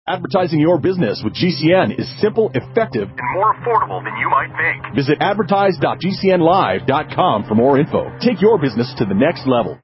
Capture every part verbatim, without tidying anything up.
Advertising your business with G C N is simple, effective, and more affordable than you might think. Visit advertise dot g c n live dot com for more info. Take your business to the next level.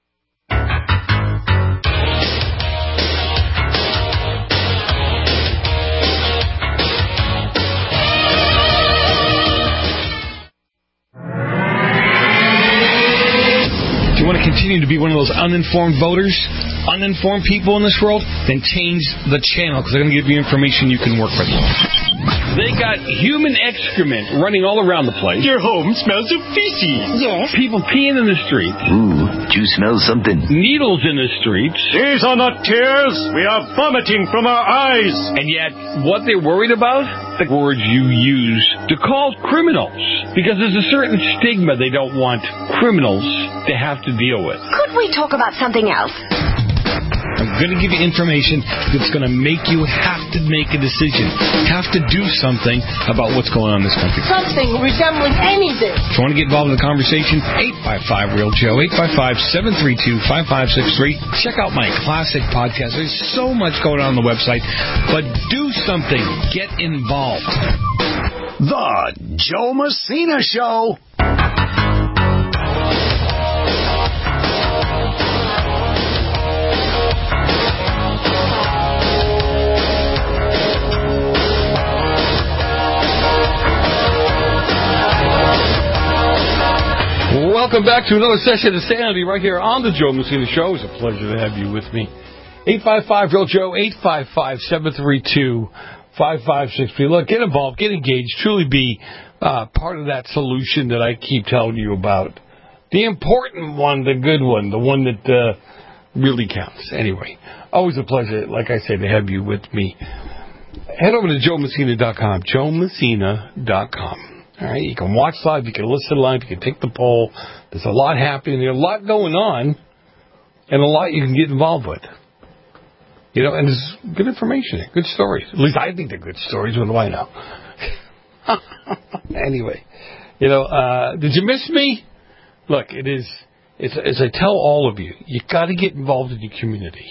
Do you want to continue to be one of those uninformed voters, uninformed people in this world? Then change the channel, because they're going to give you information you can work with. They got human excrement running all around the place. Your home smells of feces. Yes. People peeing in the streets. Ooh, do you smell something? Needles in the streets. These are not tears. We are vomiting from our eyes. And yet, what they're worried about? The words you use to call criminals. Because there's a certain stigma they don't want criminals to have to deal with. Could we talk about something else? I'm going to give you information that's going to make you have to make a decision, have to do something about what's going on in this country. Something resembling anything. If you want to get involved in the conversation, eight five five, real Joe, eight five five, seven three two, five five six three. Check out my classic podcast. There's so much going on on the website, but do something. Get involved. The Joe Messina Show. Welcome back to another session of Sanity right here on the Joe Messina Show. It's a pleasure to have you with me. eight five five, real Joe, eight five five, seven three two, five five six three. Look, get involved, get engaged, truly be uh, part of that solution that I keep telling you about. The important one, the good one, the one that uh, really counts. Anyway, always a pleasure, like I said, to have you with me. Head over to joe messina dot com, joe messina dot com. All right, you can watch live, you can listen live, you can take the poll. There's a lot happening, there's a lot going on, and a lot you can get involved with. You know, and there's good information, good stories. At least I think they're good stories. What do I know? Anyway, you know, uh, did you miss me? Look, it is, it's, as I tell all of you, you got to get involved in your community.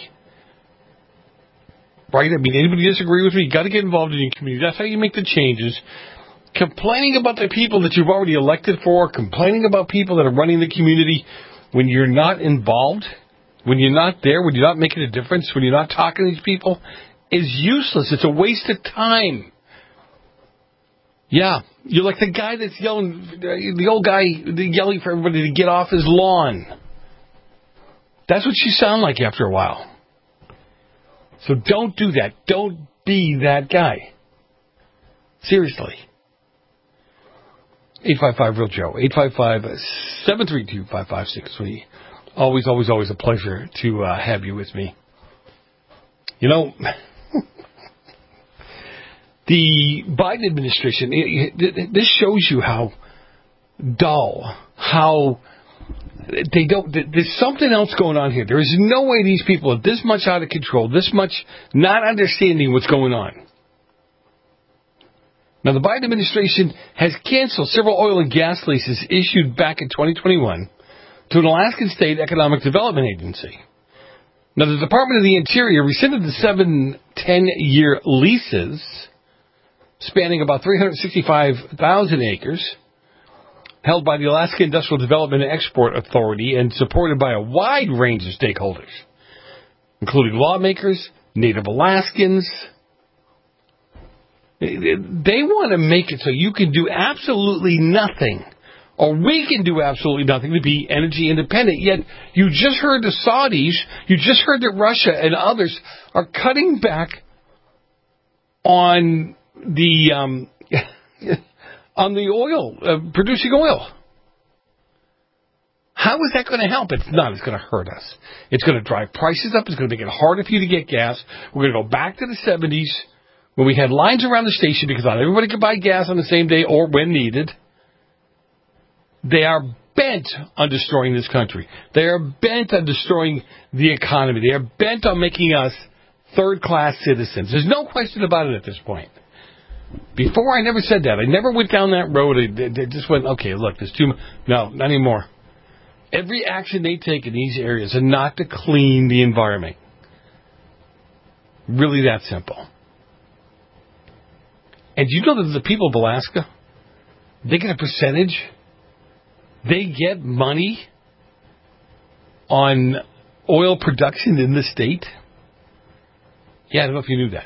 Right? I mean, anybody disagree with me? You got to get involved in your community. That's how you make the changes. Complaining about the people that you've already elected for, complaining about people that are running the community when you're not involved, when you're not there, when you're not making a difference, when you're not talking to these people, is useless. It's a waste of time. Yeah, you're like the guy that's yelling, the old guy yelling for everybody to get off his lawn. That's what you sound like after a while. So don't do that. Don't be that guy. Seriously. eight five five, real Joe, eight five five, seven three two, five five six three. Always, always, always a pleasure to uh, have you with me. You know, the Biden administration, it, it, this shows you how dull, how they don't, there's something else going on here. There is no way these people are this much out of control, this much not understanding what's going on. Now, the Biden administration has canceled several oil and gas leases issued back in twenty twenty-one to an Alaskan State Economic Development Agency. Now, the Department of the Interior rescinded the seven ten-year leases spanning about three hundred sixty-five thousand acres held by the Alaska Industrial Development and Export Authority and supported by a wide range of stakeholders, including lawmakers, Native Alaskans. They want to make it so you can do absolutely nothing, or we can do absolutely nothing to be energy independent. Yet you just heard the Saudis, you just heard that Russia and others are cutting back on the um, on the oil, uh, producing oil. How is that going to help? It's not. It's going to hurt us. It's going to drive prices up. It's going to make it harder for you to get gas. We're going to go back to the seventies. When we had lines around the station because not everybody could buy gas on the same day or when needed. They are bent on destroying this country. They are bent on destroying the economy. They are bent on making us third-class citizens. There's no question about it at this point. Before, I never said that. I never went down that road. I, I just went, okay, look, there's too much. No, not anymore. Every action they take in these areas is not to clean the environment. Really that simple. And do you know that the people of Alaska, they get a percentage? They get money on oil production in the state? Yeah, I don't know if you knew that.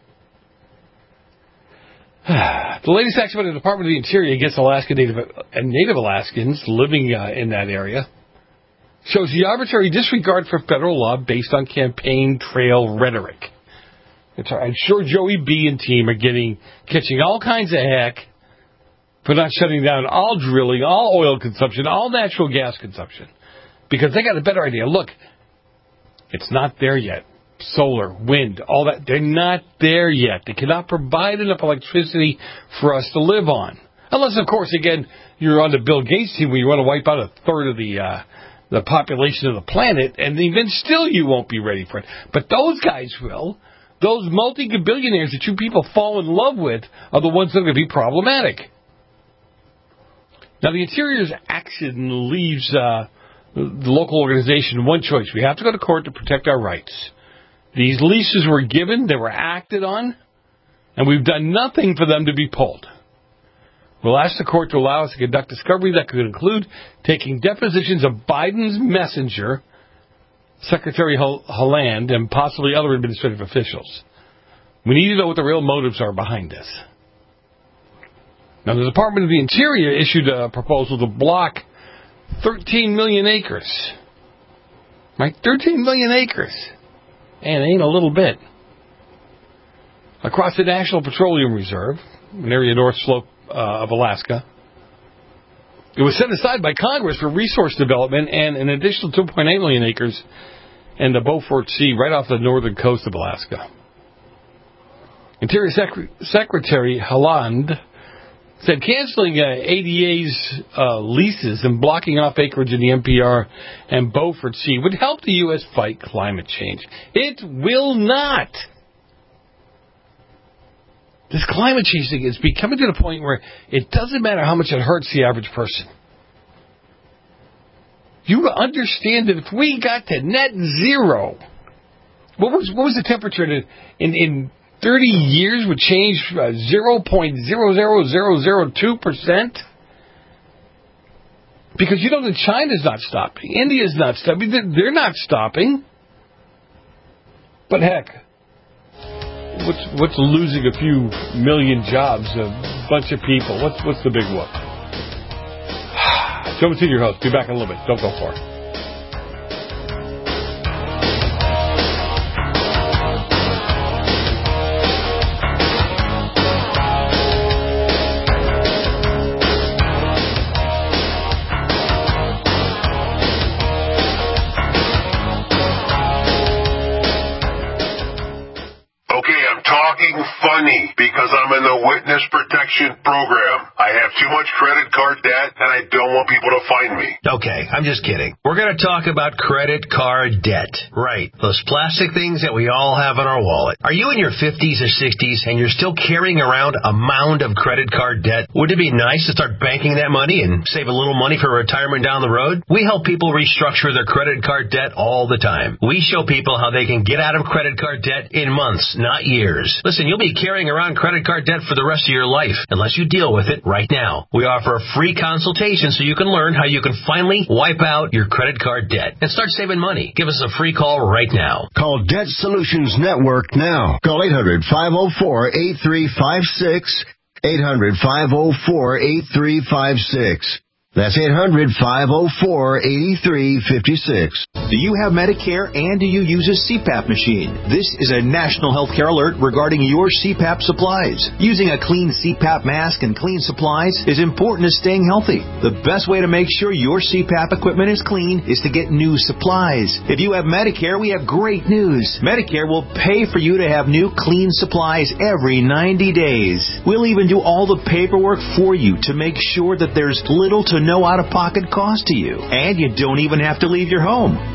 The latest action by the Department of the Interior against Alaska Native and Native Alaskans living uh, in that area shows the arbitrary disregard for federal law based on campaign trail rhetoric. It's, I'm sure Joey B and team are getting catching all kinds of heck for not shutting down all drilling, all oil consumption, all natural gas consumption, because they got a better idea. Look, it's not there yet. Solar, wind, all that, they're not there yet. They cannot provide enough electricity for us to live on. Unless, of course, again, you're on the Bill Gates team where you want to wipe out a third of the uh, the population of the planet, and even still you won't be ready for it. But those guys will. Those multi-billionaires that you people fall in love with are the ones that are going to be problematic. Now, the Interior's action leaves uh, the local organization one choice. We have to go to court to protect our rights. These leases were given, they were acted on, and we've done nothing for them to be pulled. We'll ask the court to allow us to conduct discovery that could include taking depositions of Biden's messenger, Secretary Haaland, and possibly other administrative officials. We need to know what the real motives are behind this. Now, the Department of the Interior issued a proposal to block thirteen million acres. Right? thirteen million acres. And it ain't a little bit. Across the National Petroleum Reserve, an area north slope uh, of Alaska, it was set aside by Congress for resource development and an additional two point eight million acres in the Beaufort Sea right off the northern coast of Alaska. Interior Sec- Secretary Haaland said canceling uh, A D A's uh, leases and blocking off acreage in the N P R and Beaufort Sea would help the U S fight climate change. It will not. This climate change thing is becoming to the point where it doesn't matter how much it hurts the average person. You understand that if we got to net zero, what was what was the temperature in in, in thirty years would change uh, zero point zero zero zero zero two percent? Because you know that China's not stopping. India's not stopping. They're not stopping. But heck, what's what's losing a few million jobs, a bunch of people? What's what's the big whoop? Joe Messina, your host. Be back in a little bit. Don't go far. Funny, because I'm in the witness protection program. I have too much credit card debt, and I don't want people to find me. Okay, I'm just kidding. We're going to talk about credit card debt. Right, those plastic things that we all have in our wallet. Are you in your fifties or sixties and you're still carrying around a mound of credit card debt? Wouldn't it be nice to start banking that money and save a little money for retirement down the road? We help people restructure their credit card debt all the time. We show people how they can get out of credit card debt in months, not years. Listen, you'll be carrying around credit card debt for the rest of your life unless you deal with it right now. We offer a free consultation so you can learn how you can finally wipe out your credit card debt and start saving money. Give us a free call right now. Call Debt Solutions Network now. Call eight hundred, five oh four, eight three five six. eight hundred, five oh four, eight three five six. That's eight hundred, five oh four, eight three five six. Do you have Medicare and do you use a C PAP machine? This is a national healthcare alert regarding your C PAP supplies. Using a clean C PAP mask and clean supplies is important to staying healthy. The best way to make sure your C PAP equipment is clean is to get new supplies. If you have Medicare, we have great news. Medicare will pay for you to have new clean supplies every ninety days. We'll even do all the paperwork for you to make sure that there's little to no out-of-pocket cost to you. And you don't even have to leave your home.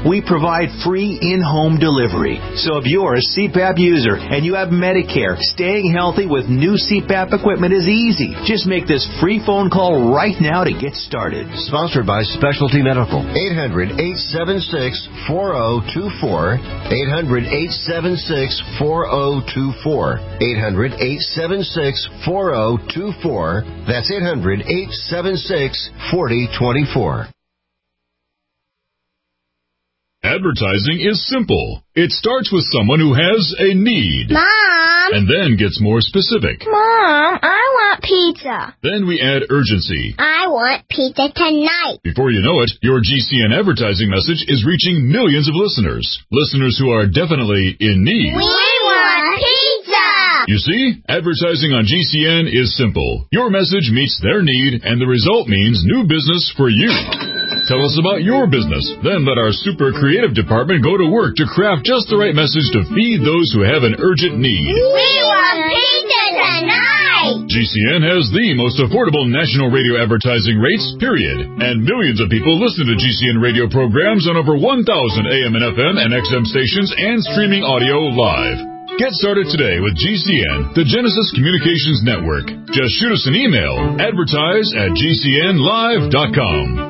we provide free in-home delivery. So if you're a C PAP user and you have Medicare, staying healthy with new C PAP equipment is easy. Just make this free phone call right now to get started. Sponsored by Specialty Medical. eight hundred, eight seven six, four zero two four. eight hundred, eight seven six, four zero two four. eight hundred, eight seven six, four zero two four. That's eight hundred, eight seven six, four zero two four. Advertising is simple. It starts with someone who has a need. Mom! And then gets more specific. Mom, I want pizza. Then we add urgency. I want pizza tonight. Before you know it, your G C N advertising message is reaching millions of listeners. Listeners who are definitely in need. We want pizza! You see, advertising on G C N is simple. Your message meets their need, and the result means new business for you. Tell us about your business. Then let our super creative department go to work to craft just the right message to feed those who have an urgent need. We want pizza tonight! G C N has the most affordable national radio advertising rates, period. And millions of people listen to G C N radio programs on over one thousand A M and F M and X M stations and streaming audio live. Get started today with G C N, the Genesis Communications Network. Just shoot us an email, advertise at G C N live dot com.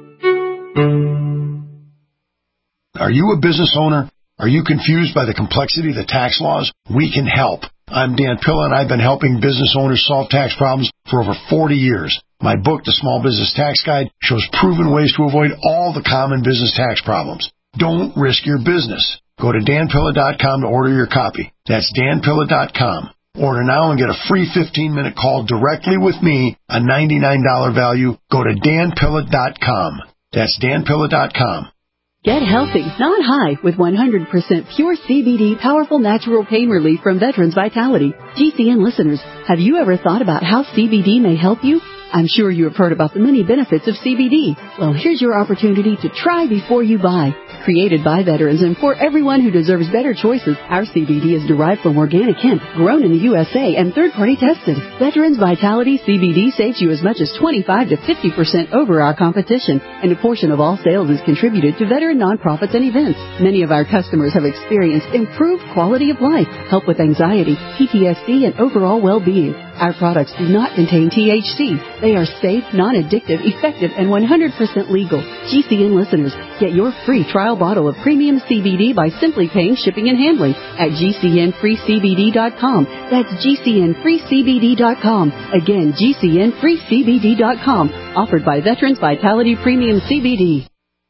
Are you a business owner? Are you confused by the complexity of the tax laws? We can help. I'm Dan Pilla, and I've been helping business owners solve tax problems for over forty years. My book, The Small Business Tax Guide, shows proven ways to avoid all the common business tax problems. Don't risk your business. Go to Dan Pilla dot com to order your copy. That's Dan Pilla dot com. Order now and get a free fifteen-minute call directly with me, a ninety-nine dollars value. Go to Dan Pilla dot com. That's Dan Pilla dot com. Get healthy, not high, with one hundred percent pure C B D powerful natural pain relief from Veterans Vitality. G C N listeners, have you ever thought about how C B D may help you? I'm sure you have heard about the many benefits of C B D. Well, here's your opportunity to try before you buy. Created by veterans and for everyone who deserves better choices, our C B D is derived from organic hemp, grown in the U S A and third-party tested. Veterans Vitality C B D saves you as much as twenty-five to fifty percent over our competition, and a portion of all sales is contributed to veteran nonprofits and events. Many of our customers have experienced improved quality of life, help with anxiety, P T S D, and overall well-being. Our products do not contain T H C. They are safe, non-addictive, effective, and one hundred percent legal. G C N listeners, get your free trial bottle of premium C B D by simply paying shipping and handling at G C N free C B D dot com. That's G C N free C B D dot com. Again, G C N free C B D dot com. Offered by Veterans Vitality Premium C B D.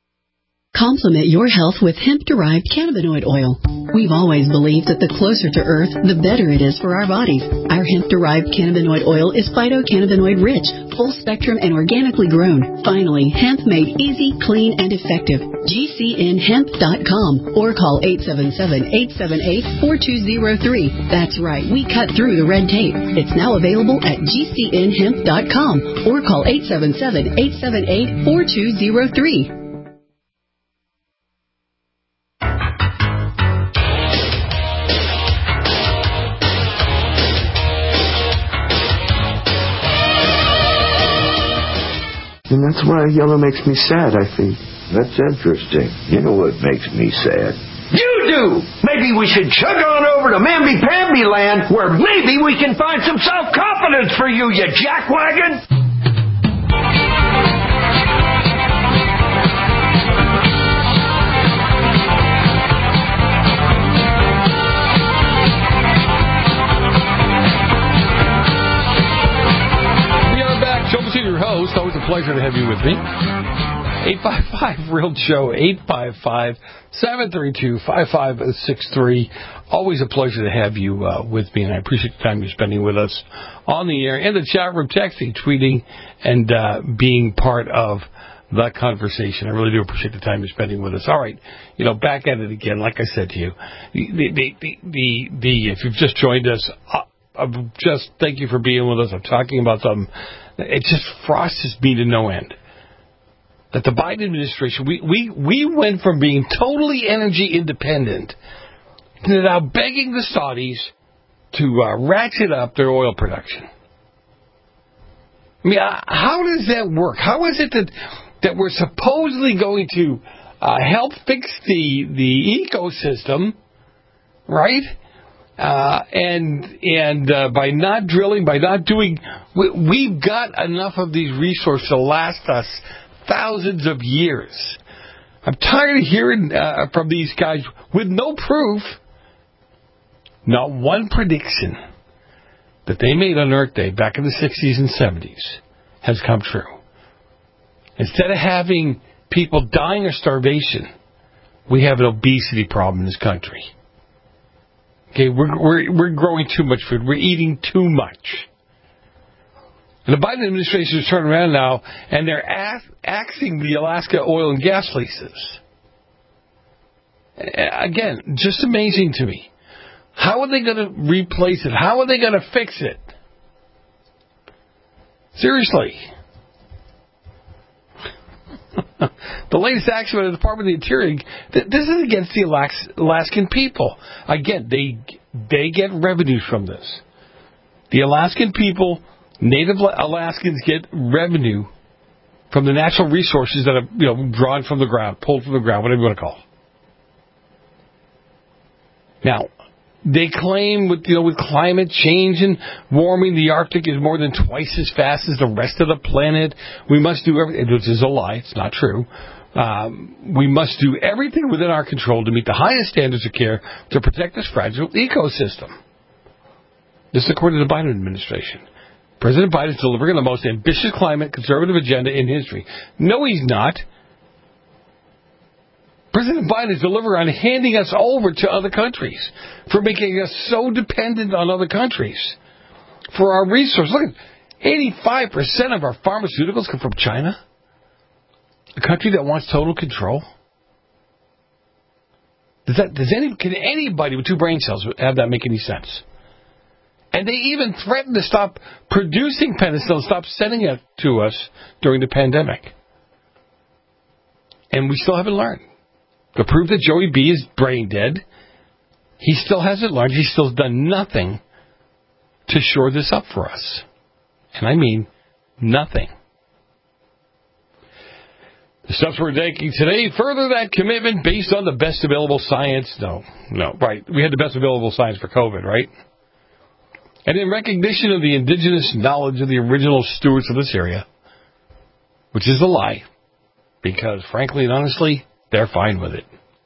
Complement your health with hemp-derived cannabinoid oil. We've always believed that the closer to Earth, the better it is for our bodies. Our hemp-derived cannabinoid oil is phytocannabinoid-rich, full-spectrum, and organically grown. Finally, hemp made easy, clean, and effective. G C N hemp dot com or call eight seven seven, eight seven eight, four two zero three. That's right, we cut through the red tape. It's now available at G C N hemp dot com or call eight seven seven, eight seven eight, four two zero three. And that's why yellow makes me sad, I think. That's interesting. You know what makes me sad? You do! Maybe we should chug on over to Mamby-Pamby land, where maybe we can find some self-confidence for you, you jackwagon! Your host, always a pleasure to have you with me. eight five five real show, eight five five, seven three two, five five six three. Always a pleasure to have you uh, with me, and I appreciate the time you're spending with us on the air, and the chat room, texting, tweeting, and uh, being part of the conversation. I really do appreciate the time you're spending with us. All right, you know, back at it again, like I said to you. The, the, the, the, the if you've just joined us, uh, uh, just thank you for being with us. I'm talking about something. It just frosted me to no end. That the Biden administration, we, we, we went from being totally energy independent to now begging the Saudis to uh, ratchet up their oil production. I mean, uh, how does that work? How is it that that we're supposedly going to uh, help fix the the ecosystem, right? Uh, and and uh, by not drilling, by not doing, we, we've got enough of these resources to last us thousands of years. I'm tired of hearing uh, from these guys with no proof, not one prediction that they made on Earth Day back in the sixties and seventies has come true. Instead of having people dying of starvation, we have an obesity problem in this country. Okay, we're, we're, we're growing too much food. We're eating too much. And the Biden administration is turning around now, and they're ax- axing the Alaska oil and gas leases. Again, just amazing to me. How are they going to replace it? How are they going to fix it? Seriously. The latest action by the Department of the Interior, this is against the Alaskan people. Again, they they get revenues from this. The Alaskan people, Native Alaskans, get revenue from the natural resources that are, you know, drawn from the ground, pulled from the ground, whatever you want to call it. Now, they claim with, you know, with climate change and warming, the Arctic is more than twice as fast as the rest of the planet. We must do everything, which is a lie. It's not true. Um, we must do everything within our control to meet the highest standards of care to protect this fragile ecosystem. This is according to the Biden administration. President Biden is delivering the most ambitious climate conservative agenda in history. No, he's not. President Biden is delivering on handing us over to other countries, for making us so dependent on other countries for our resources. Look, eighty-five percent of our pharmaceuticals come from China, a country that wants total control. Does that? Does any? Can anybody with two brain cells have that make any sense? And they even threatened to stop producing penicillin, stop sending it to us during the pandemic, and we still haven't learned. To prove that Joey B is brain dead, he still hasn't learned. He still has done nothing to shore this up for us. And I mean nothing. The steps we're taking today further that commitment based on the best available science. No, no, right. We had the best available science for COVID, right? And in recognition of the indigenous knowledge of the original stewards of this area, which is a lie, because frankly and honestly, they're fine with it.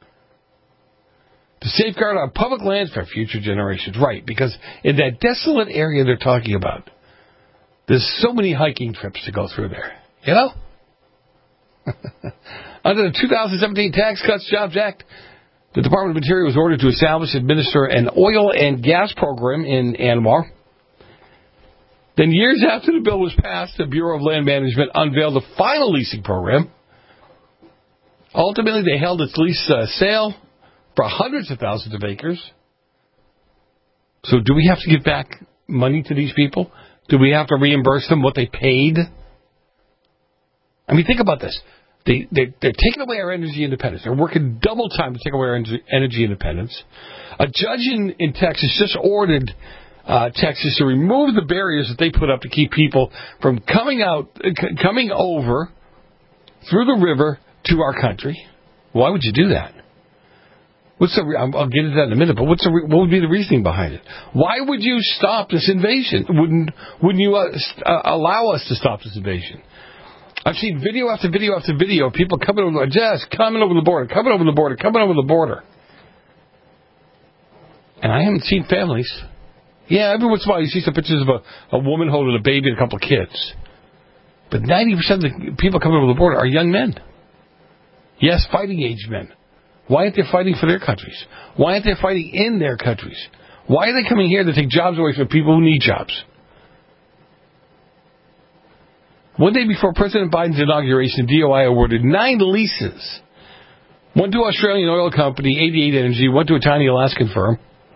To safeguard our public lands for future generations. Right, because in that desolate area they're talking about, there's so many hiking trips to go through there. You know? Under the two thousand seventeen Tax Cuts Jobs Act, the Department of Interior was ordered to establish and administer an oil and gas program in ANWR. Then years after the bill was passed, the Bureau of Land Management unveiled the final leasing program. Ultimately, they held its lease uh, sale for hundreds of thousands of acres. So do we have to give back money to these people? Do we have to reimburse them what they paid? I mean, think about this. They, they, they're taking away our energy independence. They're working double time to take away our energy independence. A judge in, in Texas just ordered uh, Texas to remove the barriers that they put up to keep people from coming out, c- coming over through the river to our country. Why would you do that? What's the? Re- I'll get into that in a minute. But what's the? Re- what would be the reasoning behind it? Why would you stop this invasion? Wouldn't Wouldn't you uh, st- uh, allow us to stop this invasion? I've seen video after video after video of people coming over, just coming over the border, coming over the border, coming over the border, and I haven't seen families. Yeah, every once in a while you see some pictures of a, a woman holding a baby and a couple of kids, but ninety percent of the people coming over the border are young men. Yes, fighting-age men. Why aren't they fighting for their countries? Why aren't they fighting in their countries? Why are they coming here to take jobs away from people who need jobs? One day before President Biden's inauguration, D O I awarded nine leases. One to Australian oil company, eighty-eight Energy, one to a tiny Alaskan firm,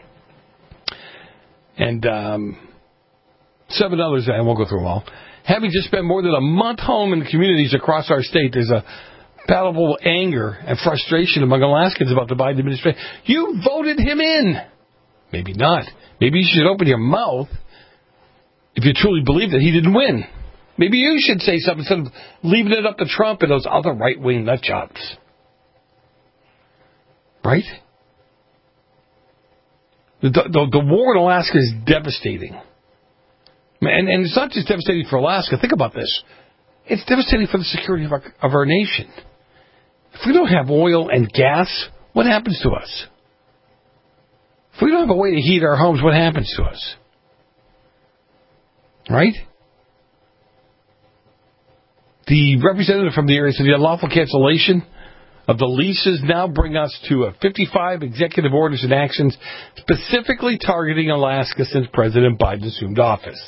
and um, seven others, I won't go through them all. Having just spent more than a month home in the communities across our state, there's a palpable anger and frustration among Alaskans about the Biden administration. You voted him in. Maybe not. Maybe you should open your mouth if you truly believe that he didn't win. Maybe you should say something instead of leaving it up to Trump and those other right-wing nut jobs. Right? The, the, the war in Alaska is devastating. And, and it's not just devastating for Alaska. Think about this. It's devastating for the security of our, of our nation. If we don't have oil and gas, what happens to us? If we don't have a way to heat our homes, what happens to us? Right? The representative from the area said the unlawful cancellation of the leases now bring us to a fifty-five executive orders and actions specifically targeting Alaska since President Biden assumed office.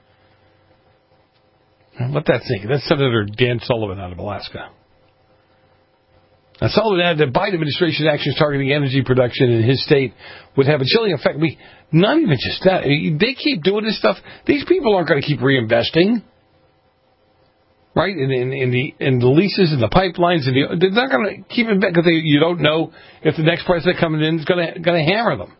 Let that sink in. That's Senator Dan Sullivan out of Alaska. Now, Sullivan added that Biden administration actions targeting energy production in his state would have a chilling effect. I mean, not even just that. They keep doing this stuff. These people aren't going to keep reinvesting. Right, in, in, in the in the leases and the pipelines, and the, they're not going to keep it back because you don't know if the next president coming in is going to going to hammer them.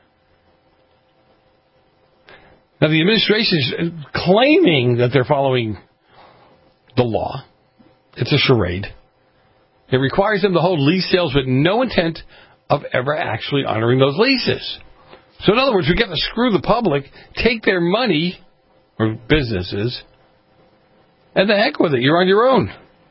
Now the administration is claiming that they're following the law. It's a charade. It requires them to hold lease sales with no intent of ever actually honoring those leases. So in other words, we get to screw the public, take their money or businesses. And the heck with it. You're on your own.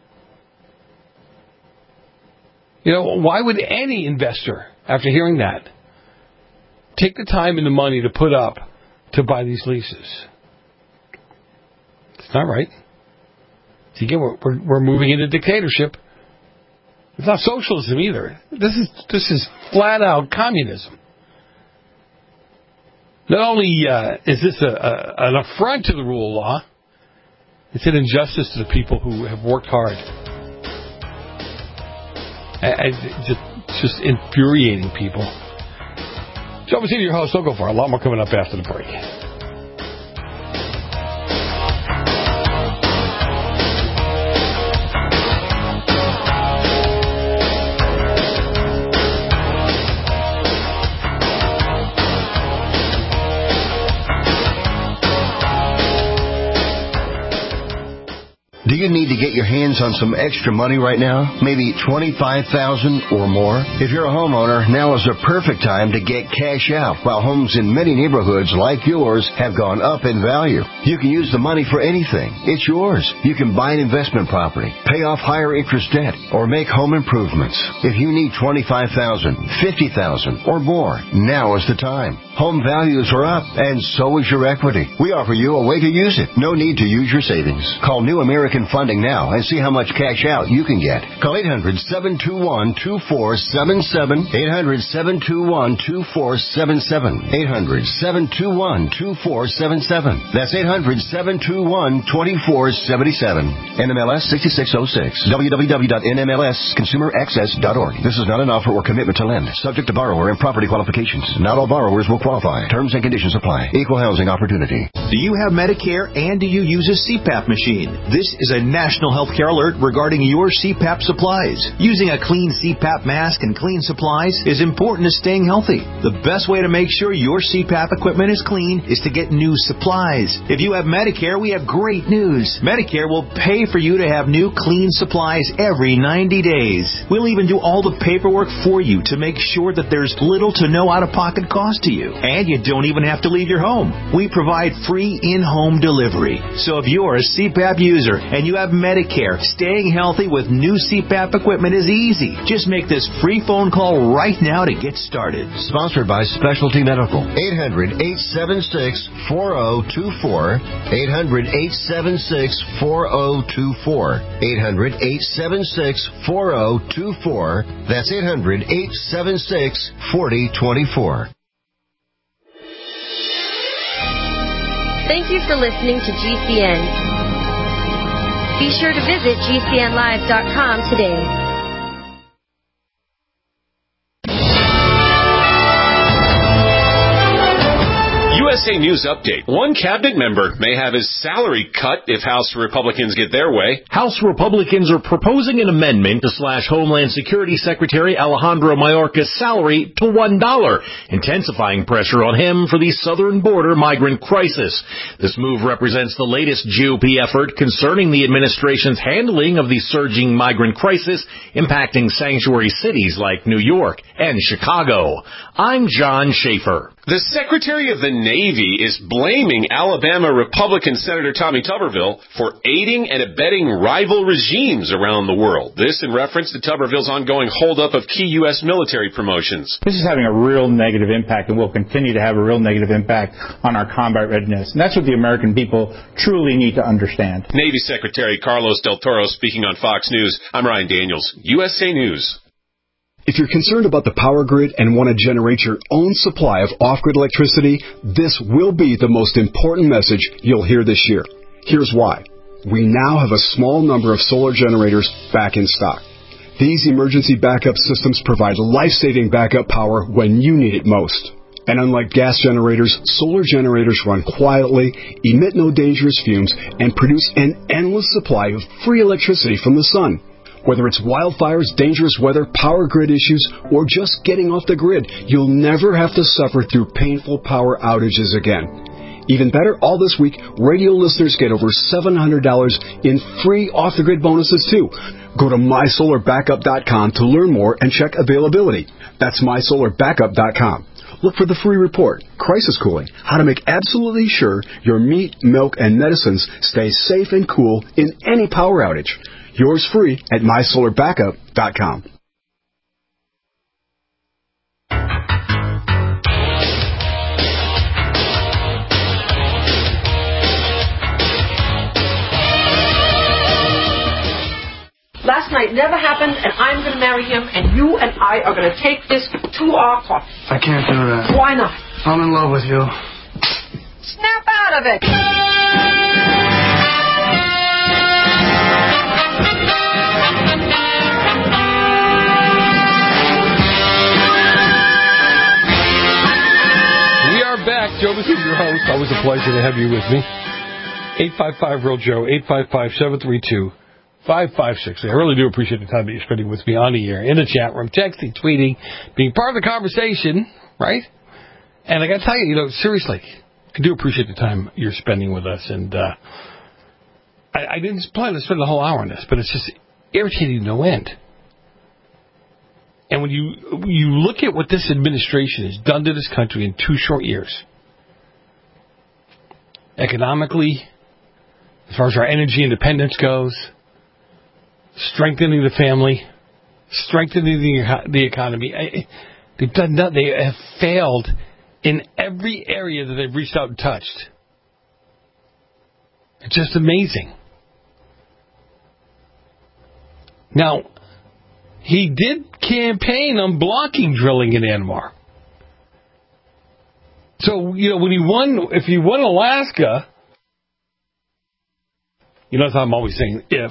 You know, why would any investor, after hearing that, take the time and the money to put up to buy these leases? It's not right. See, again, we're, we're, we're moving into dictatorship. It's not socialism either. This is this is flat out communism. Not only uh, is this a, a, an affront to the rule of law, it's an injustice to the people who have worked hard. And just, just infuriating people. Joe Messina, your host. Don't go far. A lot more coming up after the break. Do you need to get your hands on some extra money right now? Maybe twenty-five thousand dollars or more? If you're a homeowner, now is the perfect time to get cash out while homes in many neighborhoods like yours have gone up in value. You can use the money for anything. It's yours. You can buy an investment property, pay off higher interest debt, or make home improvements. If you need twenty-five thousand dollars, fifty thousand dollars, or more, now is the time. Home values are up, and so is your equity. We offer you a way to use it. No need to use your savings. Call New American Funding now and see how much cash out you can get. Call eight hundred, seven two one, two four seven seven, eight hundred, seven two one, two four seven seven, eight hundred, seven two one, two four seven seven. That's eight hundred, seven two one, two four seven seven. N M L S sixty-six oh six. w w w dot n m l s consumer access dot org. This is not an offer or commitment to lend. Subject to borrower and property qualifications. Not all borrowers will qualify. Terms and conditions apply. Equal housing opportunity. Do you have Medicare and do you use a C PAP machine? This is a national healthcare alert regarding your C PAP supplies. Using a clean C PAP mask and clean supplies is important to staying healthy. The best way to make sure your C PAP equipment is clean is to get new supplies. If you have Medicare, we have great news. Medicare will pay for you to have new clean supplies every ninety days. We'll even do all the paperwork for you to make sure that there's little to no out-of-pocket cost to you. And you don't even have to leave your home. We provide free in-home delivery. So if you're a C PAP user and you have Medicare, staying healthy with new C PAP equipment is easy. Just make this free phone call right now to get started. Sponsored by Specialty Medical. eight hundred, eight seven six, four oh two four. eight hundred, eight seven six, four oh two four. eight hundred, eight seven six, four oh two four. That's eight hundred, eight seven six, four oh two four. Thank you for listening to G C N. Be sure to visit G C N live dot com today. U S A News Update. One cabinet member may have his salary cut if House Republicans get their way. House Republicans are proposing an amendment to slash Homeland Security Secretary Alejandro Mayorkas' salary to one dollar, intensifying pressure on him for the southern border migrant crisis. This move represents the latest G O P effort concerning the administration's handling of the surging migrant crisis impacting sanctuary cities like New York and Chicago. I'm John Schaefer. The Secretary of the Navy is blaming Alabama Republican Senator Tommy Tuberville for aiding and abetting rival regimes around the world. This in reference to Tuberville's ongoing holdup of key U S military promotions. This is having a real negative impact and will continue to have a real negative impact on our combat readiness. And that's what the American people truly need to understand. Navy Secretary Carlos Del Toro speaking on Fox News. I'm Ryan Daniels, U S A News. If you're concerned about the power grid and want to generate your own supply of off-grid electricity, this will be the most important message you'll hear this year. Here's why. We now have a small number of solar generators back in stock. These emergency backup systems provide life-saving backup power when you need it most. And unlike gas generators, solar generators run quietly, emit no dangerous fumes, and produce an endless supply of free electricity from the sun. Whether it's wildfires, dangerous weather, power grid issues, or just getting off the grid, you'll never have to suffer through painful power outages again. Even better, all this week, radio listeners get over seven hundred dollars in free off-the-grid bonuses, too. Go to my solar backup dot com to learn more and check availability. That's my solar backup dot com. Look for the free report, Crisis Cooling, how to make absolutely sure your meat, milk, and medicines stay safe and cool in any power outage. Yours free at my solar backup dot com. Last night never happened, and I'm going to marry him, and you and I are going to take this to our coffin. I can't do that. Why not? I'm in love with you. Snap out of it! Back, Joe Messina, your host. Always a pleasure to have you with me. eight five five real Joe, eight five five, seven three two, five five six. I really do appreciate the time that you're spending with me on the air, in the chat room, texting, tweeting, being part of the conversation, right? And I got to tell you, you know, seriously, I do appreciate the time you're spending with us. And uh, I, I didn't plan to spend the whole hour on this, but it's just irritating to no end. And when you when you look at what this administration has done to this country in two short years, economically, as far as our energy independence goes, strengthening the family, strengthening the, the economy, they've done nothing. They have failed in every area that they've reached out and touched. It's just amazing. Now, he did campaign on blocking drilling in Anwar. So, you know, when he won, if he won Alaska, you notice I'm always saying if.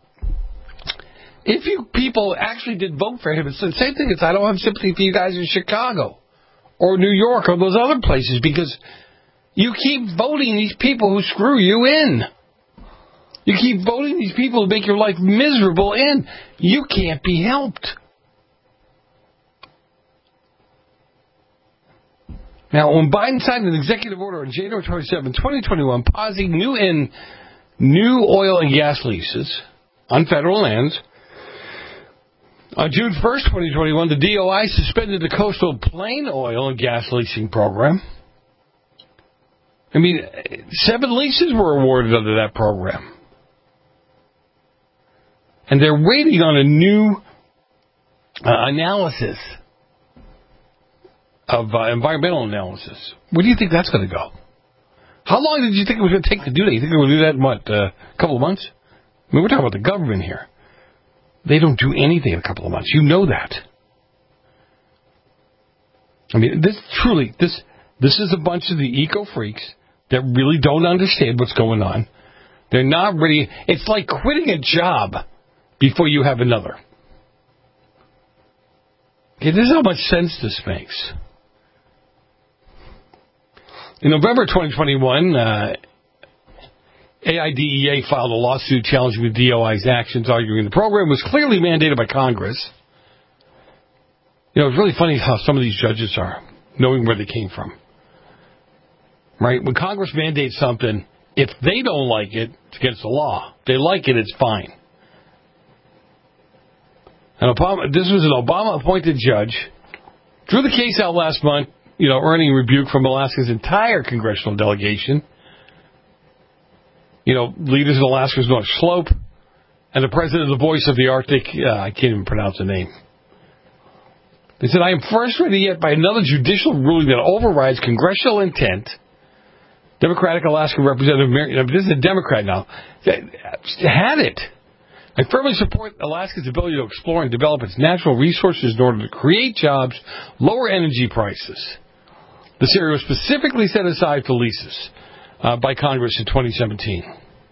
If you people actually did vote for him, it's the same thing as I don't have sympathy for you guys in Chicago or New York or those other places because you keep voting these people who screw you in. You keep voting these people who make your life miserable, and you can't be helped. Now, when Biden signed an executive order on January twenty-seventh, twenty twenty-one, pausing new and new oil and gas leases on federal lands, on June first, twenty twenty-one, the D O I suspended the coastal plain oil and gas leasing program. I mean, seven leases were awarded under that program. And they're waiting on a new uh, analysis of uh, environmental analysis. Where do you think that's going to go? How long did you think it was going to take to do that? You think it would do that in, what, uh, a couple of months? I mean, we're talking about the government here. They don't do anything in a couple of months. You know that. I mean, this truly, this this is a bunch of the eco-freaks that really don't understand what's going on. They're not ready. It's like quitting a job before you have another. Okay, this is how much sense this makes. In November twenty twenty-one, uh, A I D E A filed a lawsuit challenging the D O I's actions, arguing the program was clearly mandated by Congress. You know, it's really funny how some of these judges are, knowing where they came from. Right? When Congress mandates something, if they don't like it, it's against the law. If they like it, it's fine. And Obama, this was an Obama-appointed judge, drew the case out last month, you know, earning rebuke from Alaska's entire congressional delegation. You know, leaders in Alaska's North Slope, and the president of the Voice of the Arctic, uh, I can't even pronounce the name. They said, I am frustrated yet by another judicial ruling that overrides congressional intent. Democratic Alaska Representative Mary, this is a Democrat now, had it. I firmly support Alaska's ability to explore and develop its natural resources in order to create jobs, lower energy prices. This area was specifically set aside for leases uh, by Congress in twenty seventeen.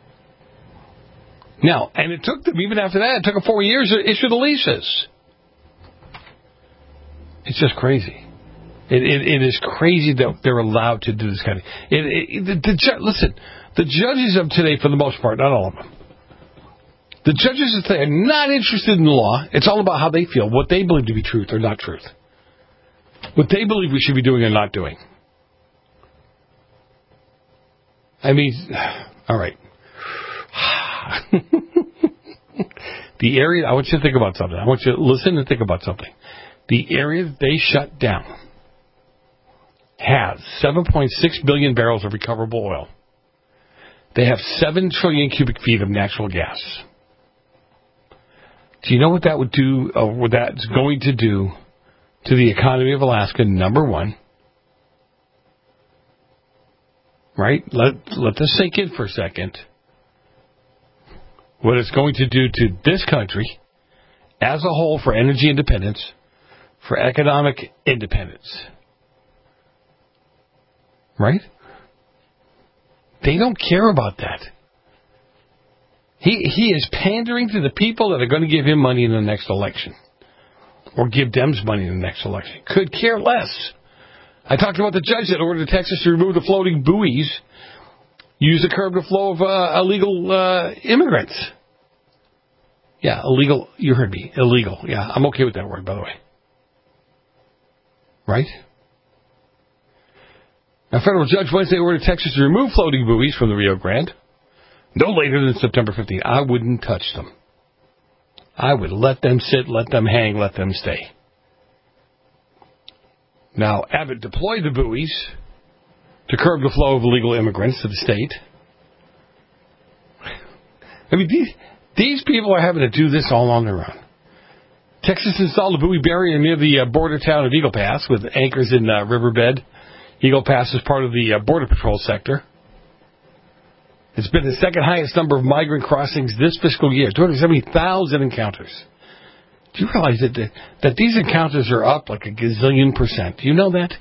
Now, and it took them, even after that, it took them four years to issue the leases. It's just crazy. It, it, it is crazy that they're allowed to do this kind of... It, it, the, the, listen, the judges of today, for the most part, not all of them, the judges of today are not interested in the law. It's all about how they feel, what they believe to be truth or not truth. What they believe we should be doing or not doing. I mean, all right. The area, I want you to think about something. I want you to listen and think about something. The area that they shut down has seven point six billion barrels of recoverable oil. They have seven trillion cubic feet of natural gas. Do you know what that would do, or what that's going to do to the economy of Alaska, number one? Right? Let, let this sink in for a second. What it's going to do to this country as a whole for energy independence, for economic independence. Right? They don't care about that. He he is pandering to the people that are going to give him money in the next election. Or give Dems money in the next election. Could care less. I talked about the judge that ordered Texas to remove the floating buoys, use to curb the flow of uh, illegal uh, immigrants. Yeah, illegal. You heard me. Illegal. Yeah, I'm okay with that word, by the way. Right? A federal judge Wednesday ordered Texas to remove floating buoys from the Rio Grande no later than September fifteenth. I wouldn't touch them. I would let them sit, let them hang, let them stay. Now, Abbott deployed the buoys to curb the flow of illegal immigrants to the state. I mean, these, these people are having to do this all on their own. Texas installed a buoy barrier near the uh, border town of Eagle Pass with anchors in uh, Riverbed. Eagle Pass is part of the uh, Border Patrol sector. It's been the second highest number of migrant crossings this fiscal year, two hundred seventy thousand encounters. Do you realize that, the, that these encounters are up like a gazillion percent? Do you know that?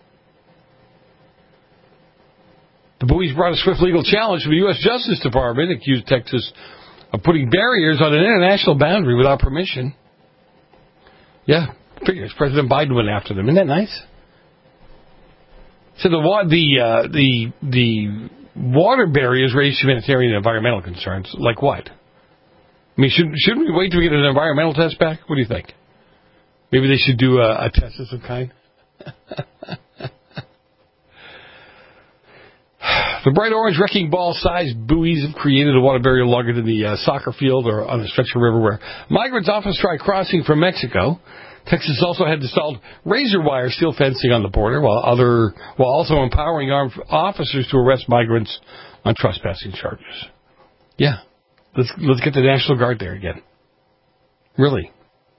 The buoys brought a swift legal challenge from the U S Justice Department, accused Texas of putting barriers on an international boundary without permission. Yeah, figures. President Biden went after them. Isn't that nice? So the the uh, the the water barriers raise humanitarian and environmental concerns. Like what? I mean, shouldn't shouldn't we wait till we get an environmental test back? What do you think? Maybe they should do a, a test of some kind. The bright orange wrecking ball-sized buoys have created a water barrier longer than the uh, soccer field or on a stretch of river where migrants often try crossing from Mexico. Texas also had installed razor wire steel fencing on the border, while other while also empowering armed officers to arrest migrants on trespassing charges. Yeah, let's let's get the National Guard there again. Really,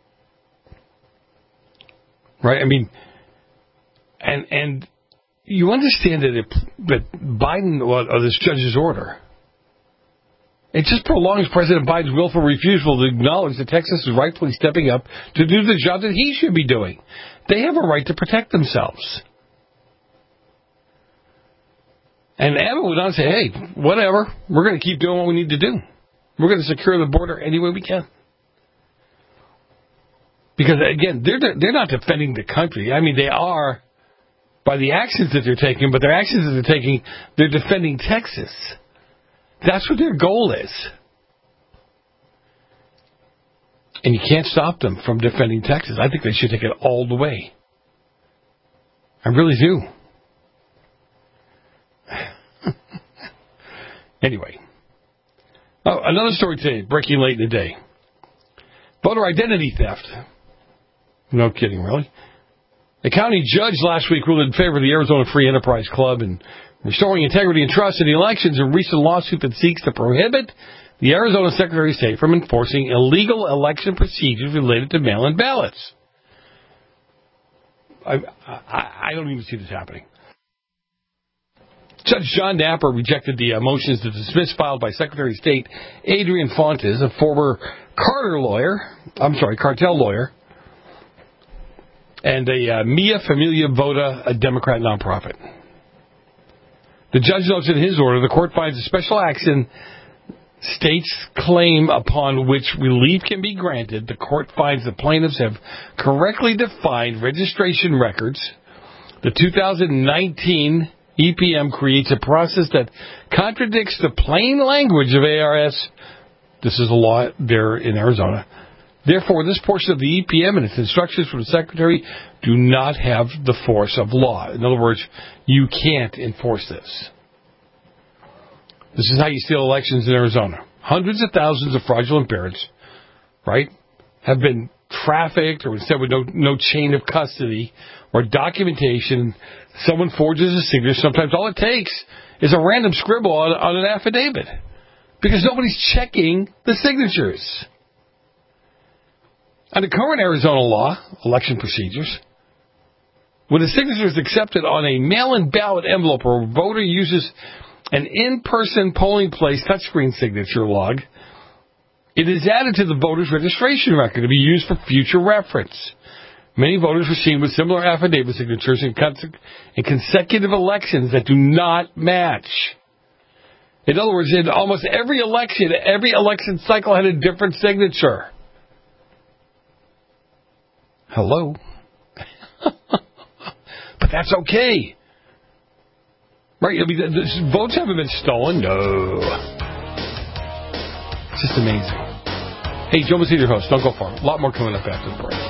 right? I mean, and and you understand that if that Biden or this judge's order, it just prolongs President Biden's willful refusal to acknowledge that Texas is rightfully stepping up to do the job that he should be doing. They have a right to protect themselves. And Abbott went on to say, hey, whatever, we're going to keep doing what we need to do. We're going to secure the border any way we can. Because, again, they're they're not defending the country. I mean, they are, by the actions that they're taking, but their actions that they're taking, they're defending Texas. That's what their goal is. And you can't stop them from defending Texas. I think they should take it all the way. I really do. Anyway. Oh, another story today, breaking late in the day. Voter identity theft. No kidding, really. A county judge last week ruled in favor of the Arizona Free Enterprise Club in restoring integrity and trust in the elections in a recent lawsuit that seeks to prohibit the Arizona Secretary of State from enforcing illegal election procedures related to mail-in ballots. I, I, I don't even see this happening. Judge John Napper rejected the uh, motions to dismiss filed by Secretary of State Adrian Fontes, a former Carter lawyer, I'm sorry, cartel lawyer, and a uh, Mia Familia Vota, a Democrat nonprofit. The judge notes in his order, the court finds a special action state's claim upon which relief can be granted. The court finds the plaintiffs have correctly defined registration records. The two thousand nineteen E P M creates a process that contradicts the plain language of A R S. This is a law there in Arizona. Therefore, this portion of the E P M and its instructions from the Secretary do not have the force of law. In other words, you can't enforce this. This is how you steal elections in Arizona. Hundreds of thousands of fraudulent ballots, right, have been trafficked or instead with no, no chain of custody or documentation. Someone forges a signature. Sometimes all it takes is a random scribble on, on an affidavit because nobody's checking the signatures. Under current Arizona law, election procedures, when a signature is accepted on a mail-in ballot envelope or a voter uses an in-person polling place touchscreen signature log, it is added to the voter's registration record to be used for future reference. Many voters were seen with similar affidavit signatures in, cons- in consecutive elections that do not match. In other words, in almost every election, every election cycle had a different signature. Hello? But that's okay. Right? I mean, the, the votes haven't been stolen. No. It's just amazing. Hey, Joe Messina, your host. Don't go far. A lot more coming up after the break.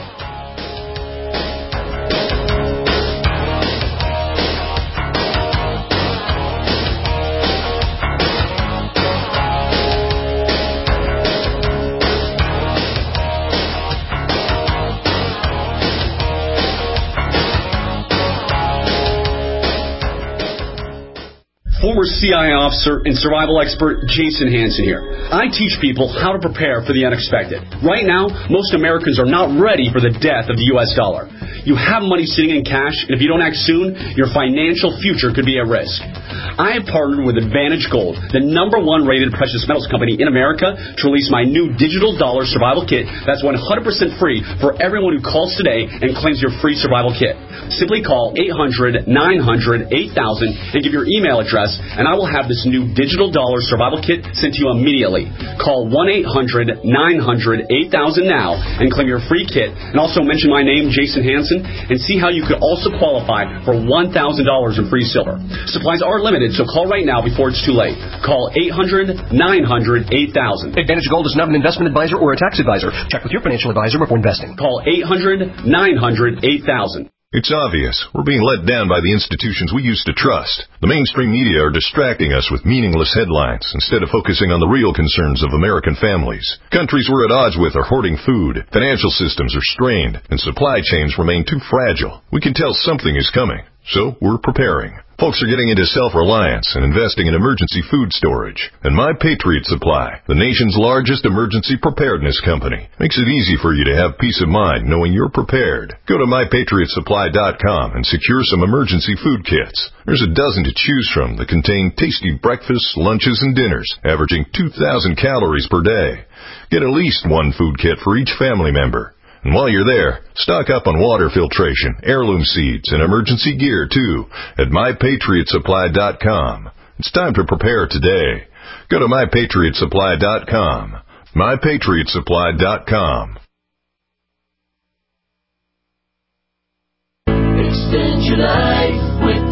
Former C I A officer and survival expert Jason Hansen here. I teach people how to prepare for the unexpected. Right now, most Americans are not ready for the death of the U S dollar. You have money sitting in cash, and if you don't act soon, your financial future could be at risk. I have partnered with Advantage Gold, the number one rated precious metals company in America, to release my new digital dollar survival kit that's one hundred percent free for everyone who calls today and claims your free survival kit. Simply call eight hundred, nine hundred, eight thousand and give your email address, and I will have this new digital dollar survival kit sent to you immediately. Call one eight hundred, nine hundred, eight thousand now and claim your free kit, and also mention my name, Jason Hansen, and see how you could also qualify for one thousand dollars in free silver. Supplies are limited, so call right now before it's too late. Call eight hundred, nine hundred, eight thousand. Advantage Gold is not an investment advisor or a tax advisor. Check with your financial advisor before investing. Call eight hundred, nine hundred, eight thousand. It's obvious. We're being let down by the institutions we used to trust. The mainstream media are distracting us with meaningless headlines instead of focusing on the real concerns of American families. Countries we're at odds with are hoarding food, financial systems are strained, and supply chains remain too fragile. We can tell something is coming, so we're preparing. Folks are getting into self-reliance and investing in emergency food storage. And My Patriot Supply, the nation's largest emergency preparedness company, makes it easy for you to have peace of mind knowing you're prepared. Go to my patriot supply dot com and secure some emergency food kits. There's a dozen to choose from that contain tasty breakfasts, lunches, and dinners, averaging two thousand calories per day. Get at least one food kit for each family member. And while you're there, stock up on water filtration, heirloom seeds, and emergency gear, too, at my patriot supply dot com. It's time to prepare today. Go to my patriot supply dot com. my patriot supply dot com. Extend your life with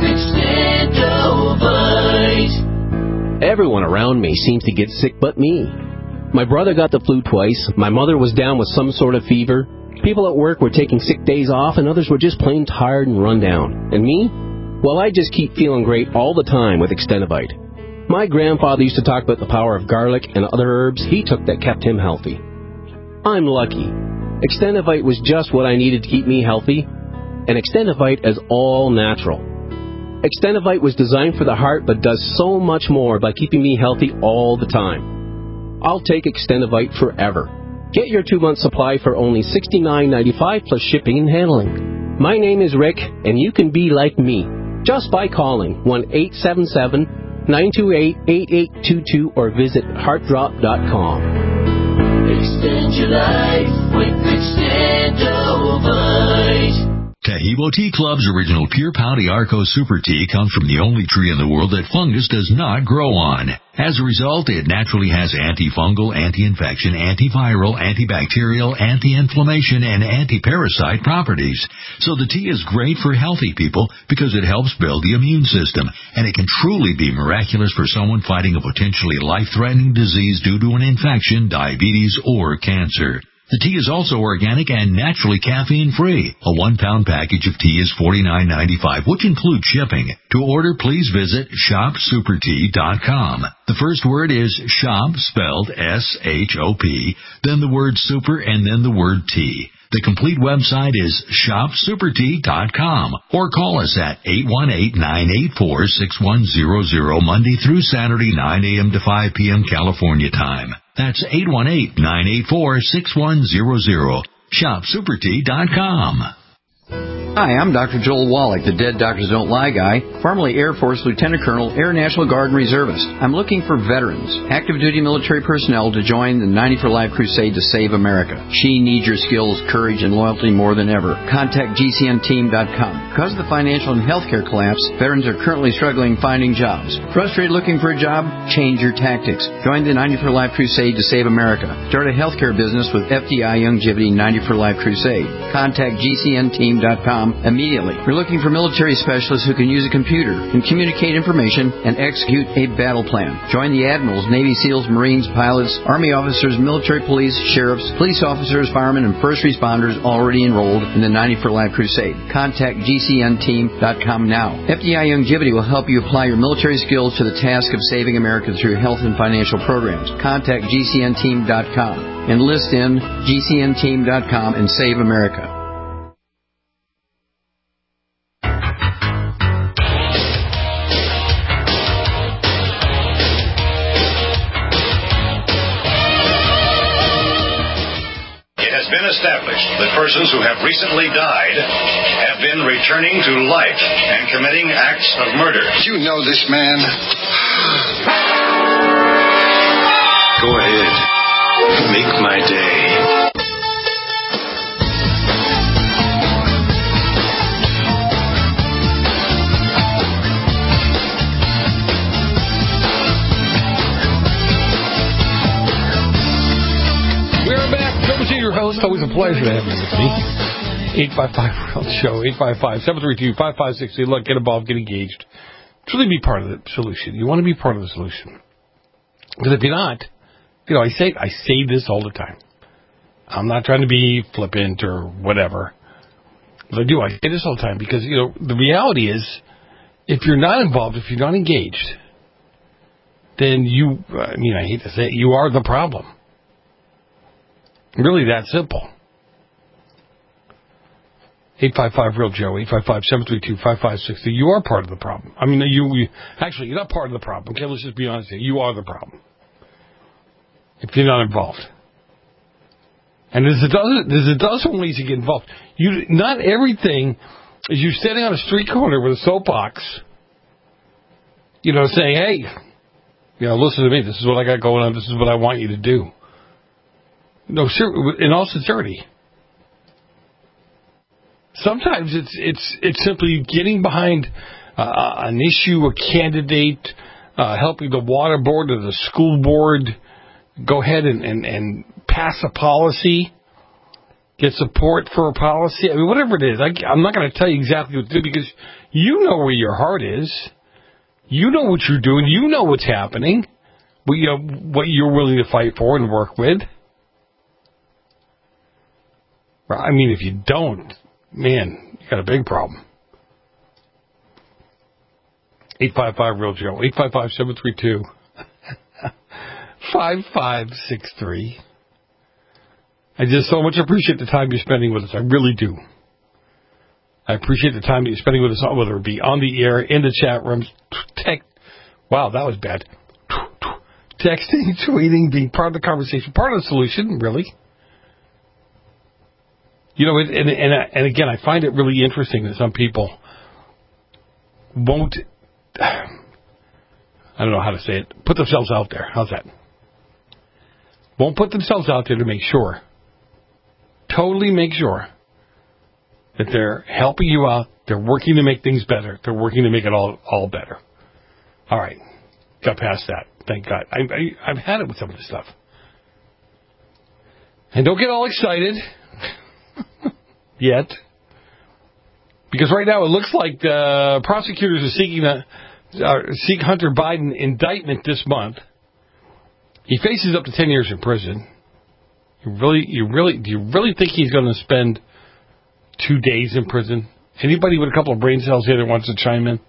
Extendovite. Everyone around me seems to get sick but me. My brother got the flu twice. My mother was down with some sort of fever. People at work were taking sick days off, and others were just plain tired and run down. And me? Well, I just keep feeling great all the time with Extendovite. My grandfather used to talk about the power of garlic and other herbs he took that kept him healthy. I'm lucky. Extendovite was just what I needed to keep me healthy, and Extendovite is all natural. Extendovite was designed for the heart but does so much more by keeping me healthy all the time. I'll take Extendovite forever. Get your two-month supply for only sixty-nine ninety-five plus shipping and handling. My name is Rick, and you can be like me just by calling one eight seven seven, nine two eight, eight eight two two or visit heart drop dot com. Extend your life with Extendovite. Taheebo Tea Club's original Pure Pouty Arco Super Tea comes from the only tree in the world that fungus does not grow on. As a result, it naturally has antifungal, anti-infection, antiviral, antibacterial, anti-inflammation, and anti-parasite properties. So the tea is great for healthy people because it helps build the immune system, and it can truly be miraculous for someone fighting a potentially life-threatening disease due to an infection, diabetes, or cancer. The tea is also organic and naturally caffeine-free. A one-pound package of tea is forty-nine ninety-five, which includes shipping. To order, please visit shop super tea dot com. The first word is shop, spelled S H O P, then the word super, and then the word tea. The complete website is shop super tea dot com, or call us at eight one eight, nine eight four, six one zero zero Monday through Saturday, nine a.m. to five p.m. California time. That's eight one eight, nine eight four, six one zero zero. shop super tea dot com. Hi, I'm Doctor Joel Wallach, the Dead Doctors Don't Lie guy, formerly Air Force Lieutenant Colonel, Air National Guard and Reservist. I'm looking for veterans, active duty military personnel to join the ninety for Life crusade to save America. She needs your skills, courage, and loyalty more than ever. Contact G C N team dot com. Because of the financial and healthcare collapse, veterans are currently struggling finding jobs. Frustrated looking for a job? Change your tactics. Join the ninety for Life crusade to save America. Start a healthcare business with F D I Longevity ninety for Life crusade. Contact G C N team dot com immediately. We're looking for military specialists who can use a computer and communicate information and execute a battle plan. Join the admirals, Navy SEALs, Marines, pilots, Army officers, military police, sheriffs, police officers, firemen, and first responders already enrolled in the ninety for Life crusade. Contact G C N team dot com now. F D I Longevity will help you apply your military skills to the task of saving America through health and financial programs. Contact G C N team dot com. Enlist in G C N team dot com and save America. Established that persons who have recently died have been returning to life and committing acts of murder. You know this man. Go ahead. Make my day. Your host, always a pleasure to have you with me. eight five five World Show, eight five five, seven three two, five five six zero. Look, get involved, get engaged. Truly be part of the solution. You want to be part of the solution. Because if you're not, you know, I say I say this all the time. I'm not trying to be flippant or whatever. But I do. I say this all the time because, you know, the reality is, if you're not involved, if you're not engaged, then you, I mean, I hate to say it, you are the problem. Really that simple. eight five five Real Joe, eight five five, seven three two, five five six zero. You are part of the problem. I mean, you, you actually, you're not part of the problem. Okay, let's just be honest here. You are the problem. If you're not involved. And there's a dozen, there's a dozen ways to get involved. You, not everything is you standing on a street corner with a soapbox, you know, saying, hey, you know, listen to me. This is what I got going on. This is what I want you to do. No, sir, in all sincerity. Sometimes it's it's it's simply getting behind uh, an issue, a candidate, uh, helping the water board or the school board go ahead and, and, and pass a policy get support for a policy. I mean, whatever it is. I, I'm not going to tell you exactly what to do because you know where your heart is. You know what you're doing. You know what's happening. What, you know, what you're willing to fight for and work with. I mean, if you don't, man, you got a big problem. eight five five real Joe. eight five five, seven three two, five five six three. I just so much appreciate the time you're spending with us. I really do. I appreciate the time that you're spending with us, whether it be on the air, in the chat rooms, text. Wow, that was bad. Texting, tweeting, being part of the conversation, part of the solution, really. You know, and, and, and again, I find it really interesting that some people won't, I don't know how to say it, put themselves out there. How's that? Won't put themselves out there to make sure, totally make sure that they're helping you out, they're working to make things better, they're working to make it all all better. All right, got past that, thank God. I, I, I've had it with some of this stuff. And don't get all excited yet, because right now it looks like uh, prosecutors are seeking a, uh, seek Hunter Biden indictment this month. He faces up to ten years in prison. You really, you really, do you really think he's going to spend two days in prison? Anybody with a couple of brain cells here that wants to chime in?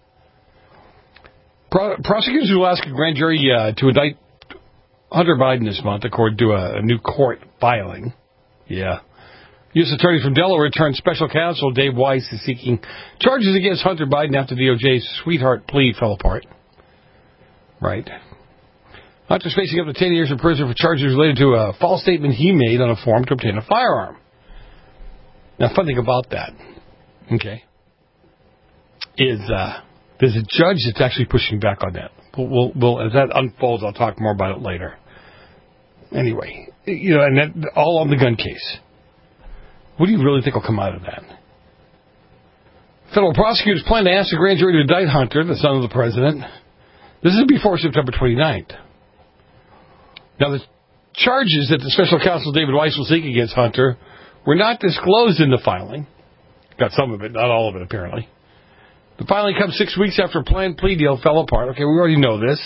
Pro- prosecutors will ask a grand jury uh, to indict Hunter Biden this month, according to a, a new court filing. Yeah. U S attorney from Delaware turned special counsel Dave Weiss is seeking charges against Hunter Biden after D O J's sweetheart plea fell apart. Right. Hunter's facing up to ten years in prison for charges related to a false statement he made on a form to obtain a firearm. Now, funny thing about that, okay, is uh, there's a judge that's actually pushing back on that. We'll, we'll, we'll, as that unfolds, I'll talk more about it later. Anyway, you know, and that all on the gun case. What do you really think will come out of that? Federal prosecutors plan to ask the grand jury to indict Hunter, the son of the president. This is before September twenty-ninth. Now, the charges that the special counsel David Weiss will seek against Hunter were not disclosed in the filing. Got some of it, not all of it, apparently. The filing comes six weeks after a planned plea deal fell apart. Okay, we already know this.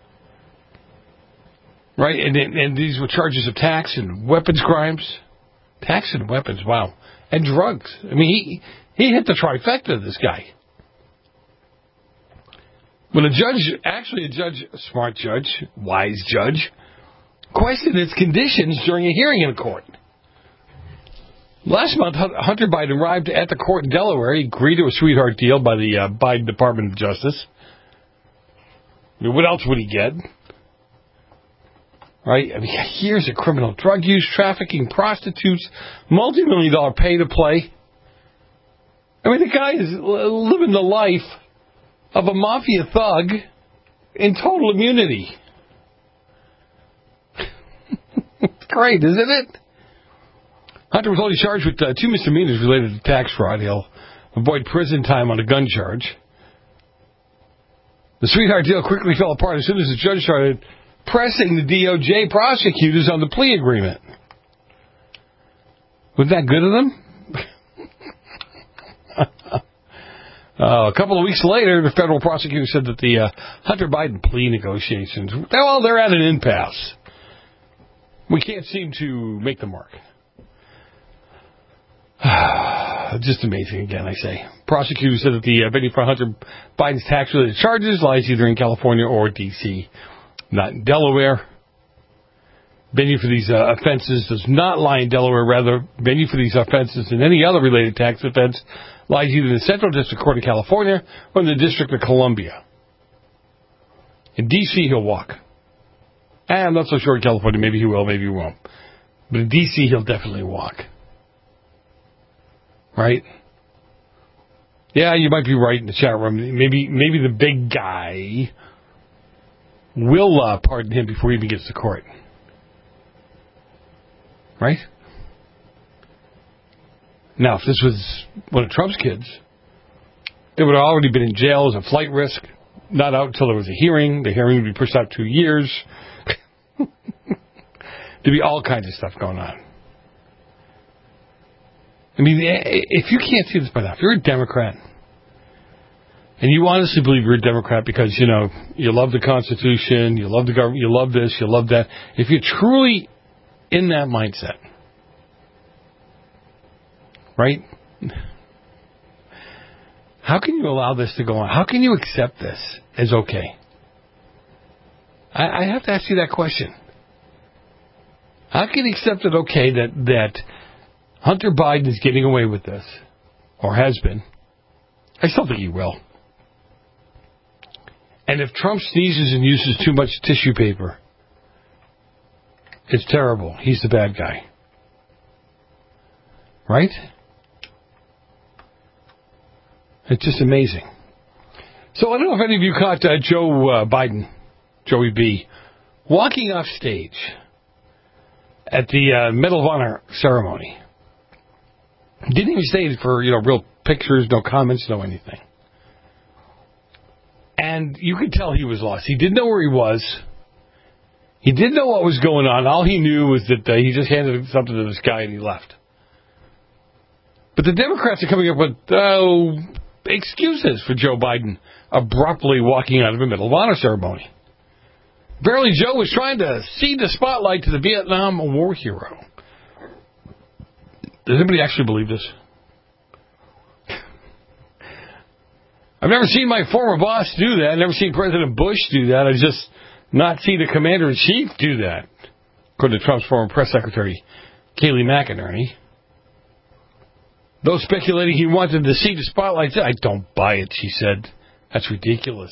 Right? And, and these were charges of tax and weapons crimes. Tax and weapons, wow. And drugs. I mean, he, he hit the trifecta, this guy. When a judge, actually a judge, a smart judge, wise judge, questioned its conditions during a hearing in court. Last month, Hunter Biden arrived at the court in Delaware. He agreed to a sweetheart deal by the uh, Biden Department of Justice. I mean, what else would he get? Right? I mean, years of criminal drug use, trafficking, prostitutes, multi-million dollar pay-to-play. I mean, the guy is living the life of a mafia thug in total immunity. It's great, isn't it? Hunter was only charged with uh, two misdemeanors related to tax fraud. He'll avoid prison time on a gun charge. The sweetheart deal quickly fell apart as soon as the judge started pressing the D O J prosecutors on the plea agreement. Was that good of them? uh, a couple of weeks later, the federal prosecutor said that the uh, Hunter Biden plea negotiations, well, they're at an impasse. We can't seem to make them work. Just amazing, again, I say. Prosecutors said that the uh, venue for Hunter Biden's tax-related charges lies either in California or D C, not in Delaware. Venue for these uh, offenses does not lie in Delaware. Rather, venue for these offenses and any other related tax offense lies either in the Central District Court of California or in the District of Columbia. In D C, he'll walk. I'm not so sure in California. Maybe he will, maybe he won't. But in D C, he'll definitely walk. Right? Yeah, you might be right in the chat room. Maybe maybe the big guy will uh, pardon him before he even gets to court. Right? Now, if this was one of Trump's kids, they would have already been in jail as a flight risk, not out until there was a hearing. The hearing would be pushed out two years. There'd be all kinds of stuff going on. I mean, if you can't see this by now, if you're a Democrat, and you honestly believe you're a Democrat because, you know, you love the Constitution, you love the government, you love this, you love that, if you're truly in that mindset, right, how can you allow this to go on? How can you accept this as okay? I, I have to ask you that question. How can you accept it okay that, that Hunter Biden is getting away with this, or has been? I still think he will. And if Trump sneezes and uses too much tissue paper, it's terrible. He's the bad guy. Right? It's just amazing. So I don't know if any of you caught uh, Joe uh, Biden, Joey B, walking off stage at the uh, Medal of Honor ceremony. Didn't even stay for, you know, real pictures, no comments, no anything. And you could tell he was lost. He didn't know where he was. He didn't know what was going on. All he knew was that uh, he just handed something to this guy and he left. But the Democrats are coming up with oh, excuses for Joe Biden abruptly walking out of a Medal of Honor ceremony. Apparently Joe was trying to cede the spotlight to the Vietnam War hero. Does anybody actually believe this? I've never seen my former boss do that. I've never seen President Bush do that. I've just not seen the commander-in-chief do that, according to Trump's former press secretary, Kayleigh McEnerney. Those speculating he wanted to see the spotlight, I don't buy it, she said. That's ridiculous.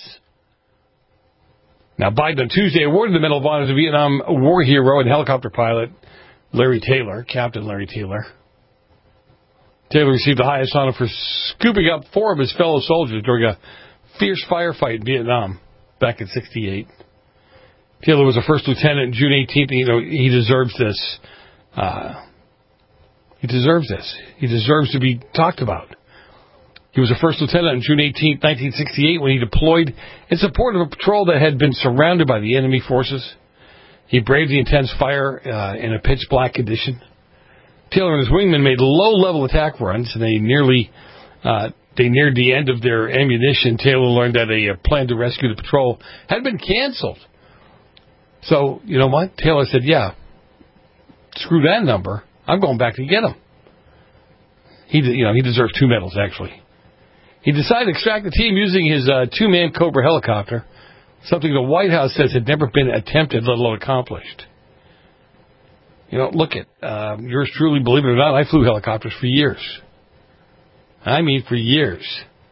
Now, Biden on Tuesday awarded the Medal of Honor to Vietnam War hero and helicopter pilot Larry Taylor, Captain Larry Taylor. Taylor received the highest honor for scooping up four of his fellow soldiers during a fierce firefight in Vietnam back in sixty-eight. Taylor was a first lieutenant on June eighteenth. You know, he deserves this. Uh, he deserves this. He deserves to be talked about. He was a first lieutenant on June eighteenth, nineteen sixty-eight, when he deployed in support of a patrol that had been surrounded by the enemy forces. He braved the intense fire uh, in a pitch-black condition. Taylor and his wingmen made low-level attack runs, and they nearly uh, they neared the end of their ammunition. Taylor learned that a, a plan to rescue the patrol had been canceled. So, you know what? Taylor said, yeah, screw that number. I'm going back to get him. He, you know, he deserves two medals, actually. He decided to extract the team using his uh, two-man Cobra helicopter, something the White House says had never been attempted, let alone accomplished. You know, look at, uh, yours truly, believe it or not, I flew helicopters for years. I mean, for years.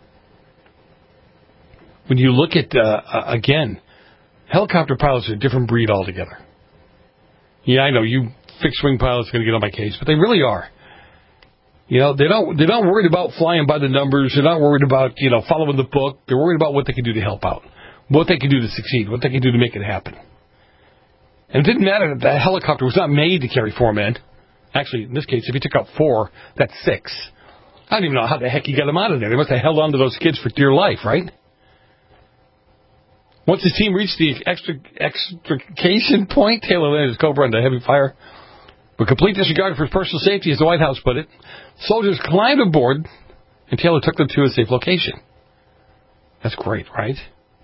When you look at, uh, again, helicopter pilots are a different breed altogether. Yeah, I know, you fixed-wing pilots are going to get on my case, but they really are. You know, they don't, they're not worried about flying by the numbers. They're not worried about, you know, following the book. They're worried about what they can do to help out, what they can do to succeed, what they can do to make it happen. And it didn't matter that that helicopter was not made to carry four men. Actually, in this case, if he took out four, that's six. I don't even know how the heck he got them out of there. They must have held on to those kids for dear life, right? Once his team reached the extra, extrication point, Taylor landed his Cobra under heavy fire. With complete disregard for his personal safety, as the White House put it, soldiers climbed aboard, and Taylor took them to a safe location. That's great, right?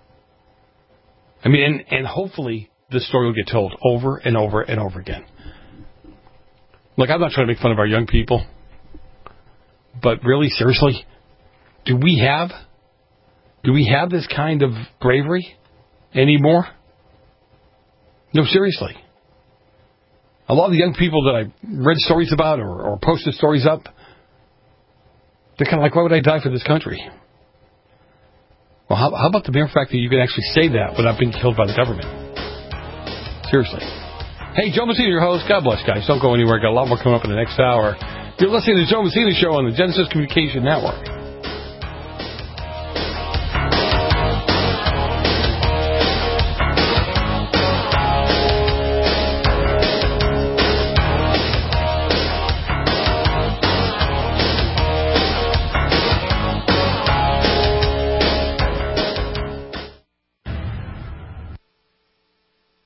I mean, and, and hopefully this story will get told over and over and over again. Look, I'm not trying to make fun of our young people, but really, seriously, do we have, do we have this kind of bravery anymore? No, seriously. A lot of the young people that I read stories about or, or posted stories up, they're kind of like, why would I die for this country? Well, how, how about the mere fact that you can actually say that without being killed by the government? Seriously. Hey, Joe Messina, your host. God bless, guys. Don't go anywhere. Got a lot more coming up in the next hour. You're listening to the Joe Messina Show on the Genesis Communication Network.